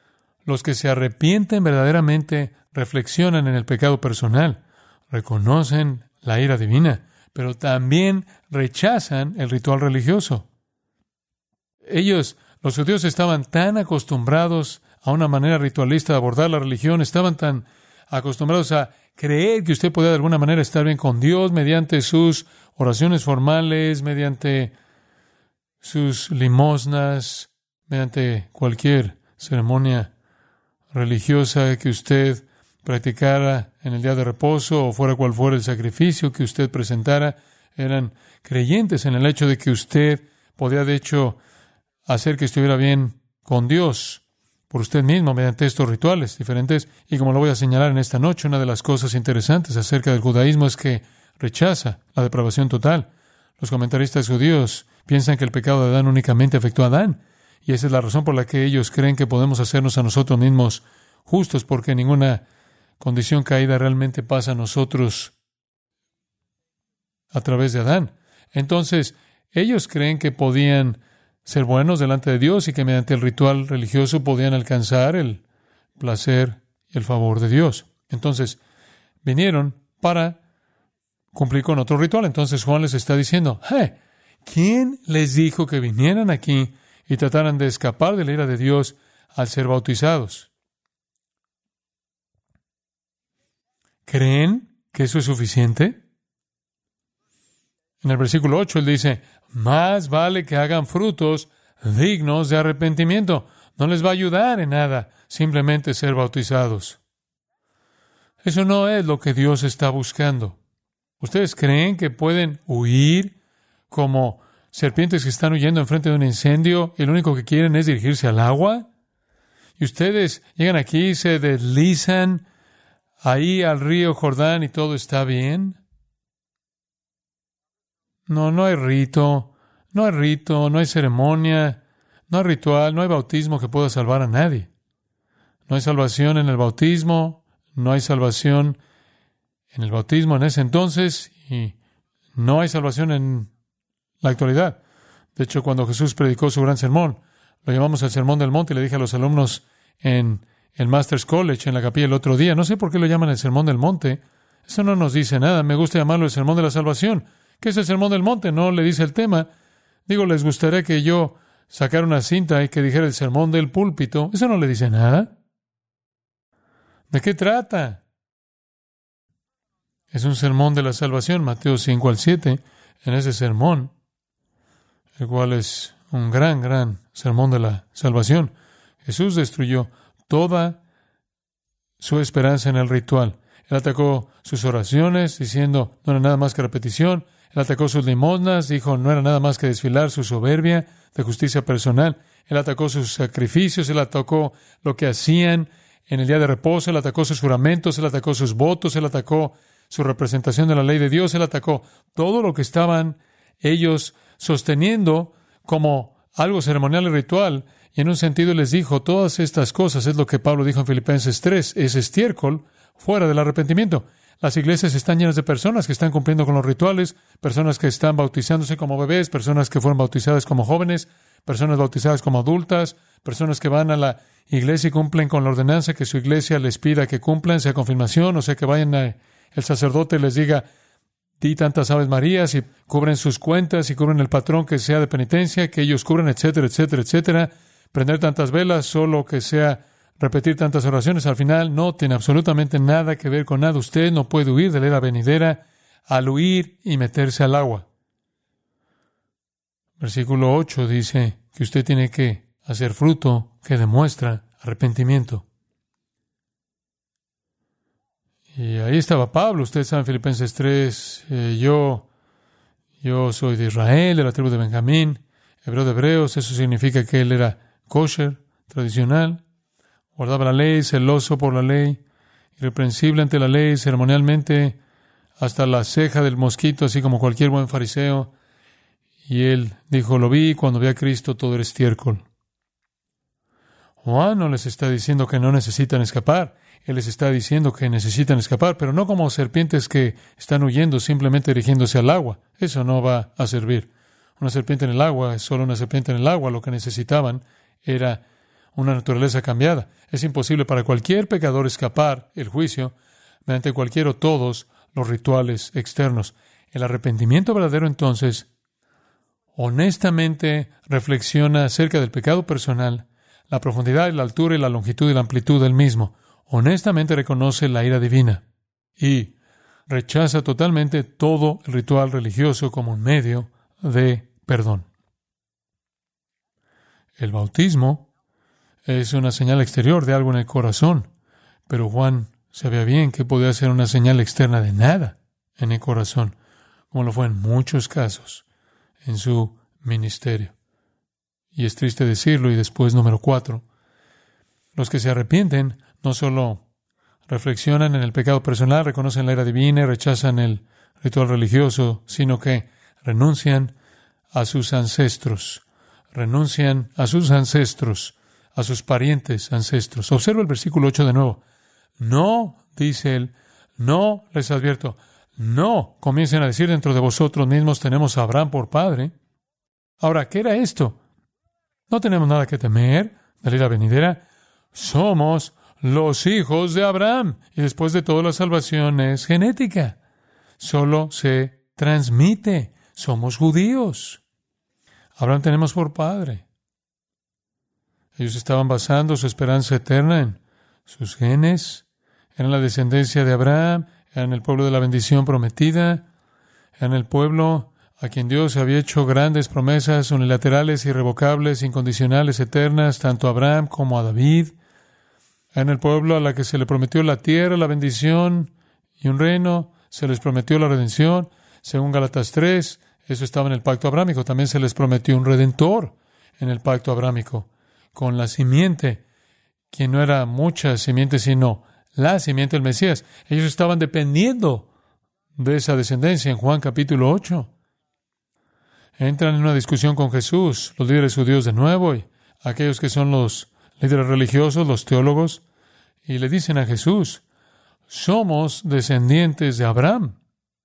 los que se arrepienten verdaderamente reflexionan en el pecado personal, reconocen la ira divina, pero también rechazan el ritual religioso. Ellos, los judíos, estaban tan acostumbrados a una manera ritualista de abordar la religión, estaban tan acostumbrados a creer que usted podía de alguna manera estar bien con Dios mediante sus oraciones formales, mediante sus limosnas, mediante cualquier ceremonia religiosa que usted practicara en el día de reposo o fuera cual fuera el sacrificio que usted presentara. Eran creyentes en el hecho de que usted podía, de hecho, hacer que estuviera bien con Dios por usted mismo mediante estos rituales diferentes. Y como lo voy a señalar en esta noche, una de las cosas interesantes acerca del judaísmo es que rechaza la depravación total. Los comentaristas judíos piensan que el pecado de Adán únicamente afectó a Adán, y esa es la razón por la que ellos creen que podemos hacernos a nosotros mismos justos, porque ninguna condición caída realmente pasa a nosotros a través de Adán. Entonces, ellos creen que podían ser buenos delante de Dios y que mediante el ritual religioso podían alcanzar el placer y el favor de Dios. Entonces, vinieron para cumplir con otro ritual. Entonces, Juan les está diciendo, ¿quién les dijo que vinieran aquí y trataran de escapar de la ira de Dios al ser bautizados? ¿Creen que eso es suficiente? En el versículo 8 él dice, más vale que hagan frutos dignos de arrepentimiento. No les va a ayudar en nada simplemente ser bautizados. Eso no es lo que Dios está buscando. ¿Ustedes creen que pueden huir como serpientes que están huyendo enfrente de un incendio y lo único que quieren es dirigirse al agua? Y ustedes llegan aquí y se deslizan ahí al río Jordán y todo está bien. No hay rito, no hay ceremonia, no hay ritual, no hay bautismo que pueda salvar a nadie. No hay salvación en el bautismo, no hay salvación en el bautismo en ese entonces y no hay salvación en la actualidad. De hecho, cuando Jesús predicó su gran sermón, lo llamamos el Sermón del Monte, y le dije a los alumnos en el Master's College, en la capilla el otro día, no sé por qué lo llaman el Sermón del Monte, eso no nos dice nada, me gusta llamarlo el Sermón de la Salvación. ¿Qué es el Sermón del Monte? No le dice el tema. Digo, les gustaría que yo sacara una cinta y que dijera el Sermón del Púlpito. Eso no le dice nada. ¿De qué trata? Es un sermón de la salvación, Mateo 5 al 7. En ese sermón, el cual es un gran sermón de la salvación, Jesús destruyó toda su esperanza en el ritual. Él atacó sus oraciones, diciendo, no era nada más que repetición. Él atacó sus limosnas, dijo, no era nada más que desfilar su soberbia de justicia personal. Él atacó sus sacrificios, él atacó lo que hacían en el día de reposo, él atacó sus juramentos, él atacó sus votos, él atacó su representación de la ley de Dios, él atacó todo lo que estaban ellos sosteniendo como algo ceremonial y ritual. Y en un sentido les dijo, todas estas cosas es lo que Pablo dijo en Filipenses 3, es estiércol fuera del arrepentimiento. Las iglesias están llenas de personas que están cumpliendo con los rituales, personas que están bautizándose como bebés, personas que fueron bautizadas como jóvenes, personas bautizadas como adultas, personas que van a la iglesia y cumplen con la ordenanza que su iglesia les pida que cumplan, sea confirmación, o sea que vayan el sacerdote les diga, di tantas Aves Marías, y cubren sus cuentas y cubren el patrón que sea de penitencia, que ellos cubren, etcétera, etcétera, etcétera. Prender tantas velas, solo que sea repetir tantas oraciones, al final no tiene absolutamente nada que ver con nada. Usted no puede huir de la era venidera al huir y meterse al agua. Versículo 8 dice que usted tiene que hacer fruto que demuestra arrepentimiento. Y ahí estaba Pablo. Ustedes saben, Filipenses 3, yo soy de Israel, de la tribu de Benjamín, hebreo de hebreos. Eso significa que él era kosher, tradicional, guardaba la ley, celoso por la ley, irreprensible ante la ley, ceremonialmente hasta la ceja del mosquito, así como cualquier buen fariseo. Y él dijo, lo vi, cuando vi a Cristo todo era estiércol. Juan no les está diciendo que no necesitan escapar. Él les está diciendo que necesitan escapar, pero no como serpientes que están huyendo, simplemente dirigiéndose al agua. Eso no va a servir. Una serpiente en el agua es solo una serpiente en el agua. Lo que necesitaban era una naturaleza cambiada. Es imposible para cualquier pecador escapar el juicio mediante cualquier o todos los rituales externos. El arrepentimiento verdadero, entonces, honestamente reflexiona acerca del pecado personal, la profundidad y la altura y la longitud y la amplitud del mismo. Honestamente reconoce la ira divina y rechaza totalmente todo el ritual religioso como un medio de perdón. El bautismo es una señal exterior de algo en el corazón, pero Juan sabía bien que podía ser una señal externa de nada en el corazón, como lo fue en muchos casos en su ministerio. Y es triste decirlo. Y después, número 4, los que se arrepienten no solo reflexionan en el pecado personal, reconocen la ira divina y rechazan el ritual religioso, sino que renuncian a sus ancestros. Renuncian a sus ancestros, a sus parientes ancestros. Observa el versículo 8 de nuevo. No, dice él, no, les advierto, no comiencen a decir dentro de vosotros mismos, tenemos a Abraham por padre. Ahora, ¿qué era esto? No tenemos nada que temer de la ira venidera. Somos los hijos de Abraham. Y después de todo, la salvación es genética. Solo se transmite. Somos judíos. Abraham tenemos por padre. Ellos estaban basando su esperanza eterna en sus genes, en la descendencia de Abraham, en el pueblo de la bendición prometida, en el pueblo a quien Dios había hecho grandes promesas unilaterales, irrevocables, incondicionales, eternas, tanto a Abraham como a David, en el pueblo a la que se le prometió la tierra, la bendición y un reino, se les prometió la redención, según Gálatas 3, eso estaba en el pacto abrámico. También se les prometió un redentor en el pacto abrámico, con la simiente, quien no era mucha simiente, sino la simiente del Mesías. Ellos estaban dependiendo de esa descendencia. En Juan capítulo 8, entran en una discusión con Jesús, los líderes judíos de nuevo, y aquellos que son los líderes religiosos, los teólogos, y le dicen a Jesús, somos descendientes de Abraham.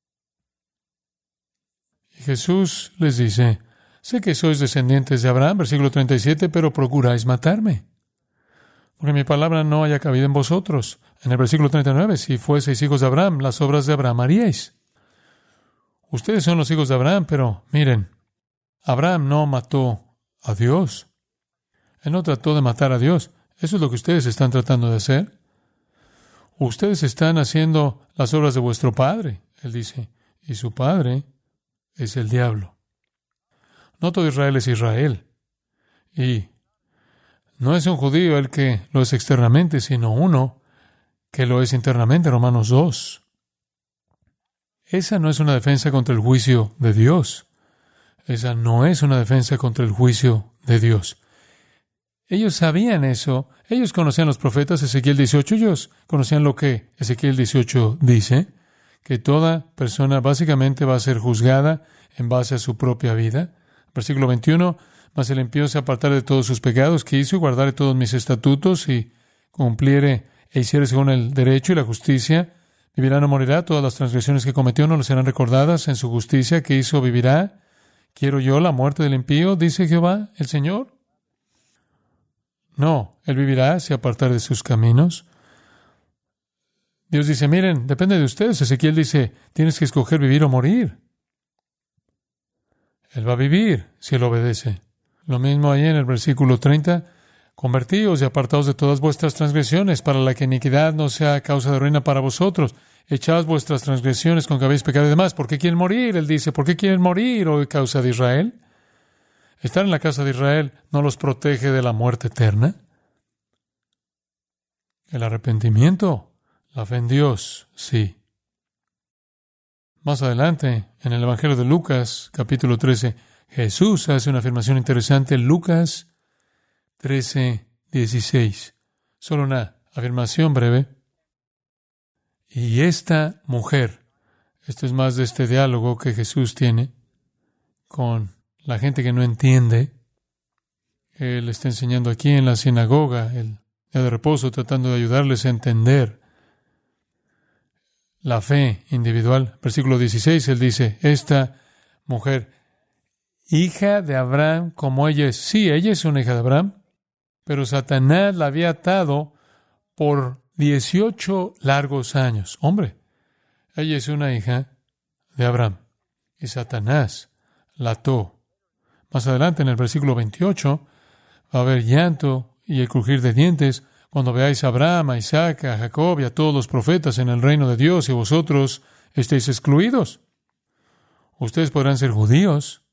Y Jesús les dice, sé que sois descendientes de Abraham, versículo 37, pero procuráis matarme, porque mi palabra no haya cabida en vosotros. En el versículo 39, si fueseis hijos de Abraham, las obras de Abraham haríais. Ustedes son los hijos de Abraham, pero miren, Abraham no mató a Dios. Él no trató de matar a Dios. Eso es lo que ustedes están tratando de hacer. Ustedes están haciendo las obras de vuestro padre, él dice, y su padre es el diablo. No todo Israel es Israel. Y no es un judío el que lo es externamente, sino uno que lo es internamente, Romanos 2. Esa no es una defensa contra el juicio de Dios. Esa no es una defensa contra el juicio de Dios. Ellos sabían eso. Ellos conocían los profetas, Ezequiel 18. Ellos conocían lo que Ezequiel 18 dice, que toda persona básicamente va a ser juzgada en base a su propia vida. Versículo 21, mas el impío se apartare de todos sus pecados que hizo y guardare todos mis estatutos y cumpliere e hiciere según el derecho y la justicia, vivirá, no morirá. Todas las transgresiones que cometió no le serán recordadas. En su justicia que hizo vivirá. ¿Quiero yo la muerte del impío? Dice Jehová, el Señor. No, él vivirá si apartar de sus caminos. Dios dice, miren, depende de ustedes. Ezequiel dice, tienes que escoger vivir o morir. Él va a vivir si él obedece. Lo mismo ahí en el versículo 30. Convertíos y apartaos de todas vuestras transgresiones, para la que iniquidad no sea causa de ruina para vosotros. Echad vuestras transgresiones con que habéis pecado y demás. ¿Por qué quieren morir? Él dice, ¿por qué quieren morir, oh causa de Israel? Estar en la casa de Israel no los protege de la muerte eterna. El arrepentimiento, la fe en Dios, sí. Más adelante, en el Evangelio de Lucas, capítulo 13, Jesús hace una afirmación interesante. Lucas 13, 16. Solo una afirmación breve. Y esta mujer, esto es más de este diálogo que Jesús tiene con la gente que no entiende. Él está enseñando aquí en la sinagoga, el día de reposo, tratando de ayudarles a entender la fe individual. Versículo 16, él dice, esta mujer, hija de Abraham como ella es. Sí, ella es una hija de Abraham. pero Satanás la había atado por 18 largos años. Hombre, ella es una hija de Abraham y Satanás la ató. Más adelante, en el versículo 28, va a haber llanto y el crujir de dientes cuando veáis a Abraham, a Isaac, a Jacob y a todos los profetas en el reino de Dios y vosotros estéis excluidos. Ustedes podrán ser judíos.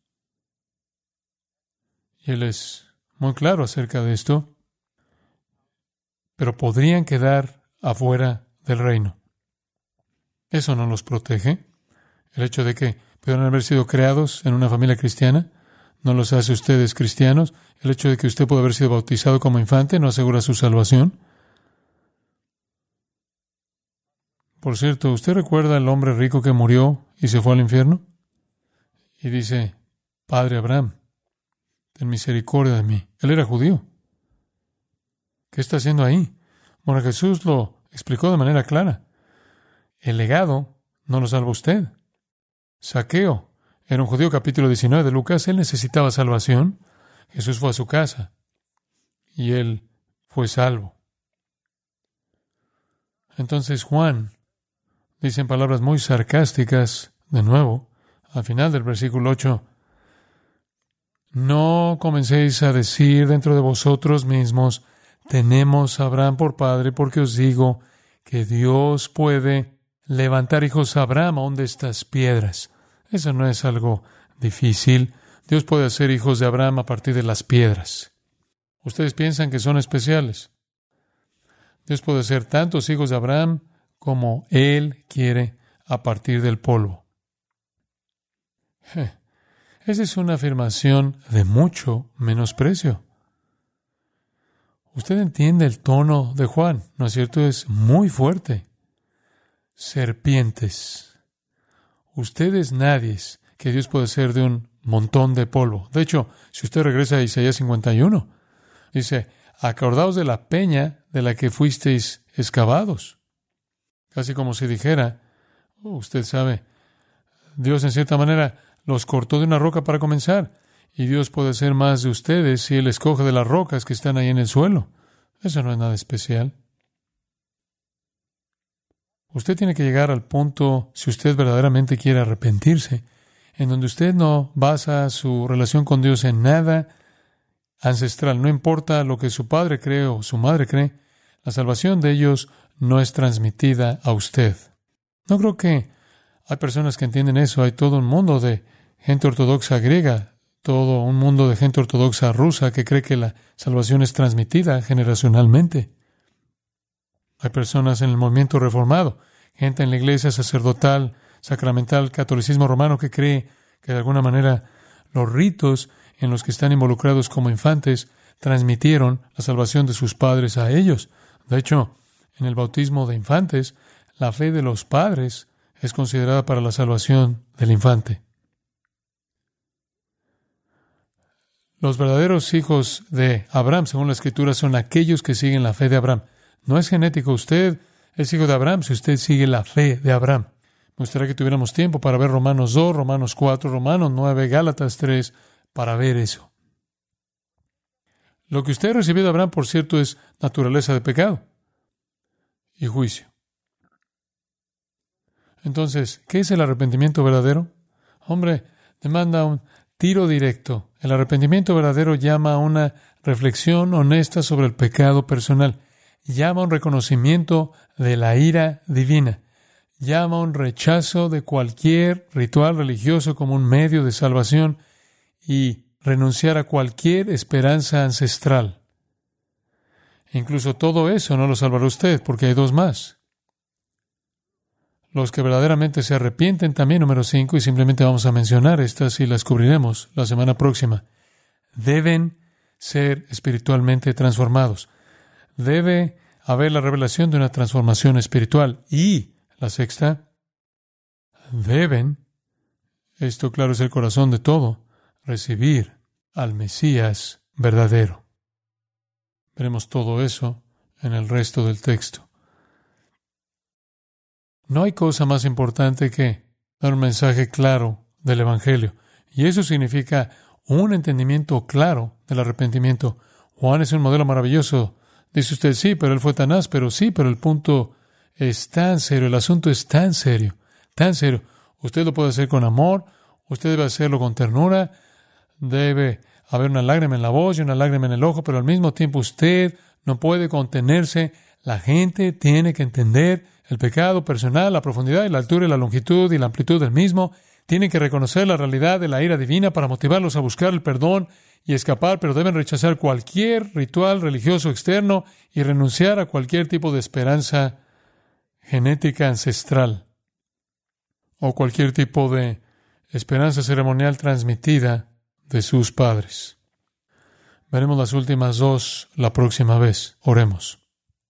Y él es muy claro acerca de esto, pero podrían quedar afuera del reino. Eso no los protege. El hecho de que puedan haber sido creados en una familia cristiana no los hace ustedes cristianos. El hecho de que usted pueda haber sido bautizado como infante no asegura su salvación. Por cierto, ¿usted recuerda al hombre rico que murió y se fue al infierno? Y dice, Padre Abraham, ten misericordia de mí. Él era judío. ¿Qué está haciendo ahí? Bueno, Jesús lo explicó de manera clara. El legado no lo salva usted. Zaqueo era un judío, capítulo 19 de Lucas. Él necesitaba salvación. Jesús fue a su casa y él fue salvo. Entonces Juan dice en palabras muy sarcásticas, de nuevo, al final del versículo 8, no comencéis a decir dentro de vosotros mismos, tenemos a Abraham por padre, porque os digo que Dios puede levantar hijos a Abraham aún de estas piedras. Eso no es algo difícil. Dios puede hacer hijos de Abraham a partir de las piedras. Ustedes piensan que son especiales. Dios puede hacer tantos hijos de Abraham como Él quiere a partir del polvo. Esa es una afirmación de mucho menosprecio. Usted entiende el tono de Juan, ¿no es cierto? Es muy fuerte. Serpientes. Ustedes nadies que Dios puede hacer de un montón de polvo. De hecho, si usted regresa a Isaías 51, dice, acordaos de la peña de la que fuisteis excavados. Casi como si dijera, usted sabe, Dios en cierta manera los cortó de una roca para comenzar, y Dios puede hacer más de ustedes si Él escoge de las rocas que están ahí en el suelo. Eso no es nada especial. Usted tiene que llegar al punto, si usted verdaderamente quiere arrepentirse, en donde usted no basa su relación con Dios en nada ancestral. No importa lo que su padre cree o su madre cree, la salvación de ellos no es transmitida a usted. No creo que hay personas que entienden eso. Hay todo un mundo de gente ortodoxa griega, todo un mundo de gente ortodoxa rusa que cree que la salvación es transmitida generacionalmente. Hay personas en el movimiento reformado, gente en la iglesia sacerdotal, sacramental, catolicismo romano que cree que de alguna manera los ritos en los que están involucrados como infantes transmitieron la salvación de sus padres a ellos. De hecho, en el bautismo de infantes, la fe de los padres es considerada para la salvación del infante. Los verdaderos hijos de Abraham, según la Escritura, son aquellos que siguen la fe de Abraham. No es genético. Usted es hijo de Abraham si usted sigue la fe de Abraham. Me gustaría que tuviéramos tiempo para ver Romanos 2, Romanos 4, Romanos 9, Gálatas 3, para ver eso. Lo que usted ha recibido de Abraham, por cierto, es naturaleza de pecado y juicio. Entonces, ¿qué es el arrepentimiento verdadero? Hombre, demanda un tiro directo. El arrepentimiento verdadero llama a una reflexión honesta sobre el pecado personal. Llama a un reconocimiento de la ira divina. Llama a un rechazo de cualquier ritual religioso como un medio de salvación y renunciar a cualquier esperanza ancestral. Incluso todo eso no lo salvará usted, porque hay dos más. Los que verdaderamente se arrepienten también, número 5, y simplemente vamos a mencionar estas y las cubriremos la semana próxima. Deben ser espiritualmente transformados. Debe haber la revelación de una transformación espiritual. Y la sexta, deben, esto claro es el corazón de todo, recibir al Mesías verdadero. Veremos todo eso en el resto del texto. No hay cosa más importante que dar un mensaje claro del Evangelio. Y eso significa un entendimiento claro del arrepentimiento, Juan es un modelo maravilloso. Dice usted, sí, pero él fue tan áspero. Sí, pero el punto es tan serio, el asunto es tan serio, tan serio. Usted lo puede hacer con amor, usted debe hacerlo con ternura, debe haber una lágrima en la voz y una lágrima en el ojo, pero al mismo tiempo usted no puede contenerse. La gente tiene que entender el pecado personal, la profundidad y la altura y la longitud y la amplitud del mismo. Tienen que reconocer la realidad de la ira divina para motivarlos a buscar el perdón y escapar, pero deben rechazar cualquier ritual religioso externo y renunciar a cualquier tipo de esperanza genética ancestral o cualquier tipo de esperanza ceremonial transmitida de sus padres. Veremos las últimas dos la próxima vez. Oremos.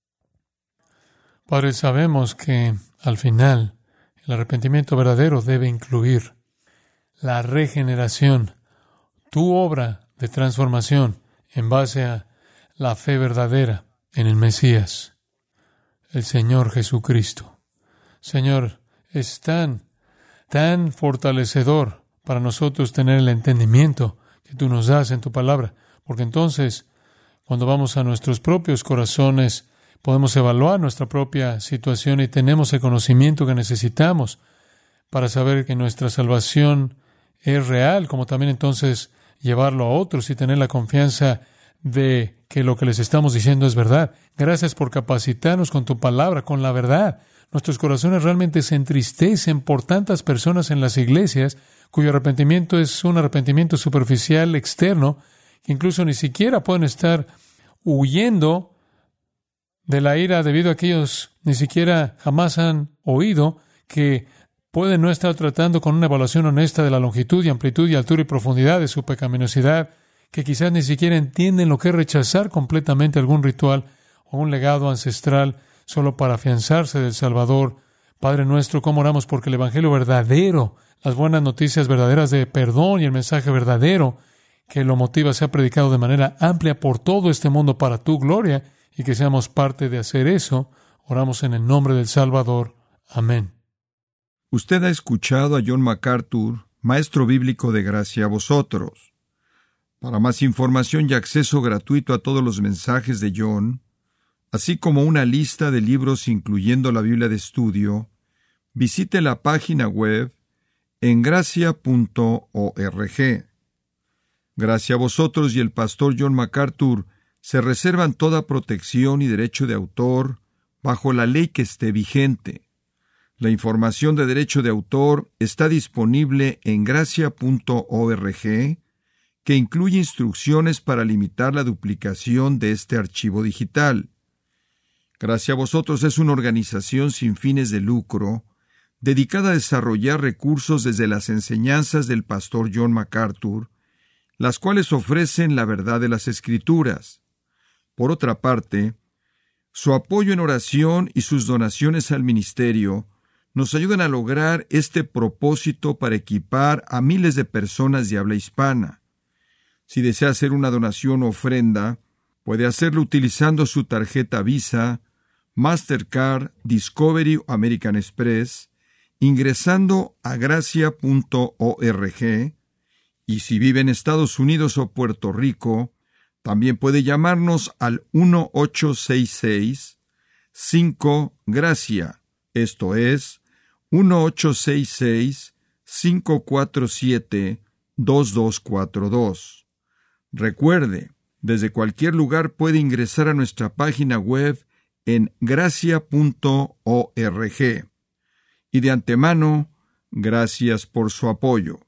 Padre, sabemos que al final el arrepentimiento verdadero debe incluir la regeneración, tu obra de transformación en base a la fe verdadera en el Mesías, el Señor Jesucristo. Señor, es tan fortalecedor para nosotros tener el entendimiento que tú nos das en tu palabra, porque entonces, cuando vamos a nuestros propios corazones, podemos evaluar nuestra propia situación y tenemos el conocimiento que necesitamos para saber que nuestra salvación es real, como también entonces llevarlo a otros y tener la confianza de que lo que les estamos diciendo es verdad. Gracias por capacitarnos con tu palabra, con la verdad. Nuestros corazones realmente se entristecen por tantas personas en las iglesias cuyo arrepentimiento es un arrepentimiento superficial, externo, que incluso ni siquiera pueden estar huyendo de la ira debido a que ellos ni siquiera jamás han oído, que pueden no estar tratando con una evaluación honesta de la longitud y amplitud y altura y profundidad de su pecaminosidad, que quizás ni siquiera entienden lo que es rechazar completamente algún ritual o un legado ancestral solo para afianzarse del Salvador. Padre nuestro, ¿cómo oramos porque el Evangelio verdadero, las buenas noticias verdaderas de perdón y el mensaje verdadero que lo motiva sea predicado de manera amplia por todo este mundo para tu gloria y que seamos parte de hacer eso? Oramos en el nombre del Salvador. Amén. Usted ha escuchado a John MacArthur, maestro bíblico de gracia a vosotros. Para más información y acceso gratuito a todos los mensajes de John, así como una lista de libros incluyendo la Biblia de estudio, visite la página web en gracia.org. Gracia a vosotros y el pastor John MacArthur se reservan toda protección y derecho de autor bajo la ley que esté vigente. La información de derecho de autor está disponible en gracia.org, que incluye instrucciones para limitar la duplicación de este archivo digital. Gracia a vosotros es una organización sin fines de lucro, dedicada a desarrollar recursos desde las enseñanzas del pastor John MacArthur, las cuales ofrecen la verdad de las Escrituras. Por otra parte, su apoyo en oración y sus donaciones al ministerio nos ayudan a lograr este propósito para equipar a miles de personas de habla hispana. Si desea hacer una donación o ofrenda, puede hacerlo utilizando su tarjeta Visa, Mastercard, Discovery o American Express, ingresando a gracia.org, y si vive en Estados Unidos o Puerto Rico, también puede llamarnos al 1-866-5-GRACIA, esto es, 1-866-547-2242. Recuerde, desde cualquier lugar puede ingresar a nuestra página web en gracia.org. Y de antemano, gracias por su apoyo.